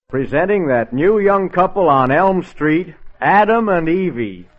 Presenting that new young couple on Elm Street, Adam and Evie.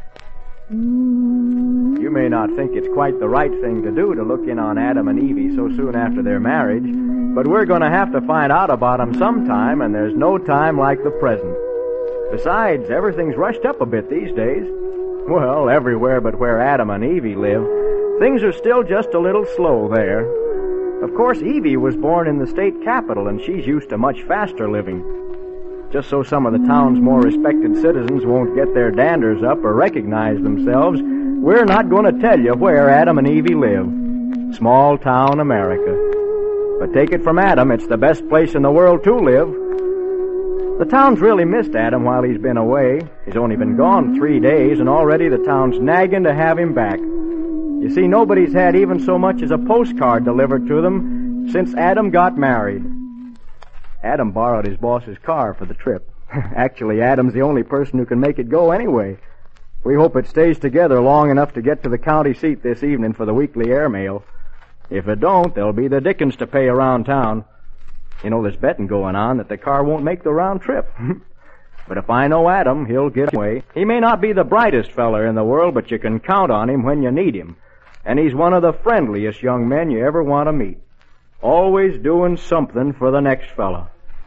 You may not think it's quite the right thing to do to look in on Adam and Evie so soon after their marriage, but we're going to have to find out about them sometime, and there's no time like the present. Besides, everything's rushed up a bit these days. Well, everywhere but where Adam and Evie live, things are still just a little slow there. Of course, Evie was born in the state capital, and she's used to much faster living. Just so some of the town's more respected citizens won't get their danders up or recognize themselves, we're not going to tell you where Adam and Evie live. Small town America. But take it from Adam, it's the best place in the world to live. The town's really missed Adam while he's been away. He's only been gone 3 days, and already the town's nagging to have him back. You see, nobody's had even so much as a postcard delivered to them since Adam got married. Adam borrowed his boss's car for the trip. Actually, Adam's the only person who can make it go anyway. We hope it stays together long enough to get to the county seat this evening for the weekly airmail. If it don't, there'll be the dickens to pay around town. You know, there's betting going on that the car won't make the round trip. But if I know Adam, he'll get away. He may not be the brightest feller in the world, but you can count on him when you need him. And he's one of the friendliest young men you ever want to meet. Always doing something for the next fella.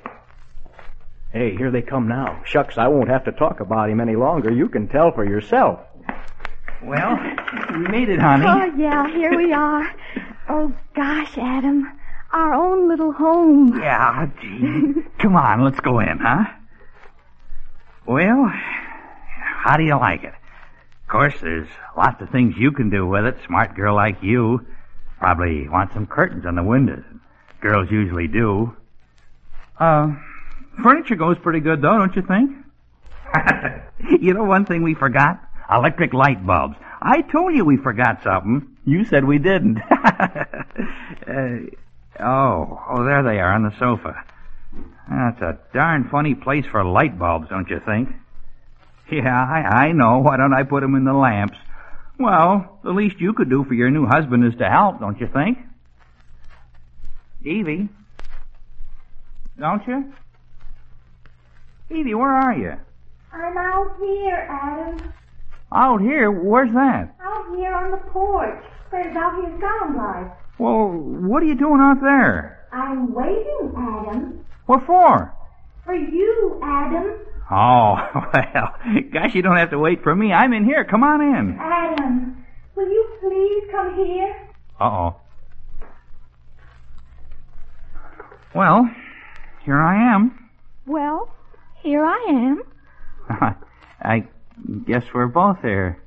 Hey, here they come now. Shucks, I won't have to talk about him any longer. You can tell for yourself. Well, we made it, honey. Oh, yeah, here we are. Oh, gosh, Adam. Our own little home. Yeah, gee. Come on, let's go in, huh? Well, how do you like it? Of course, there's lots of things you can do with it. Smart girl like you probably want some curtains on the windows. Girls usually do. Furniture goes pretty good, though, don't you think? You know one thing we forgot? Electric light bulbs. I told you we forgot something. You said we didn't. Oh, there they are on the sofa. That's a darn funny place for light bulbs, don't you think? Yeah, I know. Why don't I put them in the lamps? Well, the least you could do for your new husband is to help, don't you think? Evie? Don't you? Evie, where are you? I'm out here, Adam. Out here? Where's that? Out here on the porch. Where's out here sound like? Well, what are you doing out there? I'm waiting, Adam. What for? For you, Adam. Oh, well, gosh, you don't have to wait for me. I'm in here. Come on in. Adam, will you please come here? Uh-oh. Well, here I am. Well, here I am. I guess we're both here.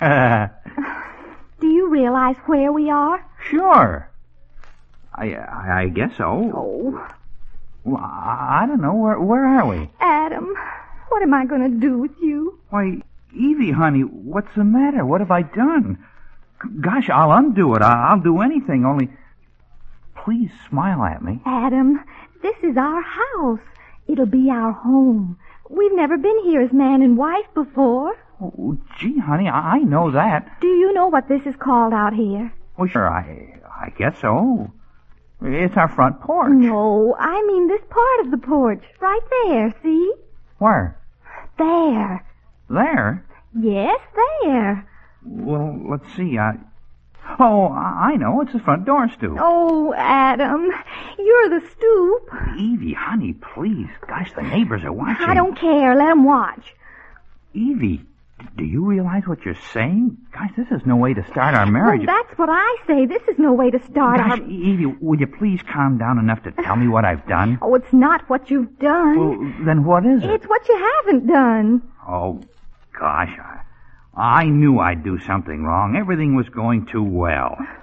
Do you realize where we are? Sure. I guess so. Oh. Well, I don't know. Where are we? Adam, what am I going to do with you? Why, Evie, honey, what's the matter? What have I done? Gosh, I'll undo it. I'll do anything, only please smile at me. Adam, this is our house. It'll be our home. We've never been here as man and wife before. Oh, gee, honey, I know that. Do you know what this is called out here? Well, sure, I guess so. It's our front porch. No, I mean this part of the porch. Right there, see? Where? There. There? Yes, there. Well, let's see. Oh, I know. It's the front door stoop. Oh, Adam, you're the stoop. Evie, honey, please. Gosh, the neighbors are watching. I don't care. Let them watch. Evie, do you realize what you're saying? Gosh, this is no way to start our marriage. Well, that's what I say. This is no way to start Gosh, Evie, will you please calm down enough to tell me what I've done? Oh, it's not what you've done. Well, then what is it? It's what you haven't done. Oh, gosh, I knew I'd do something wrong. Everything was going too well.